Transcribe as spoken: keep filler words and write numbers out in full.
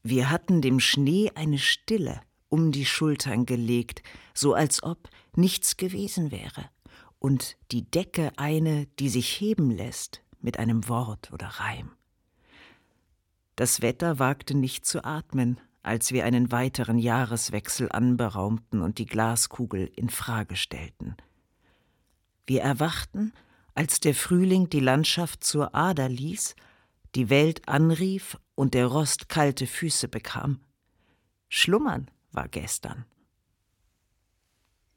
Wir hatten dem Schnee eine Stille um die Schultern gelegt, so als ob nichts gewesen wäre, und die Decke eine, die sich heben lässt mit einem Wort oder Reim. Das Wetter wagte nicht zu atmen, als wir einen weiteren Jahreswechsel anberaumten und die Glaskugel in Frage stellten. Wir erwachten, als der Frühling die Landschaft zur Ader ließ, die Welt anrief und der Rost kalte Füße bekam. Schlummern war gestern.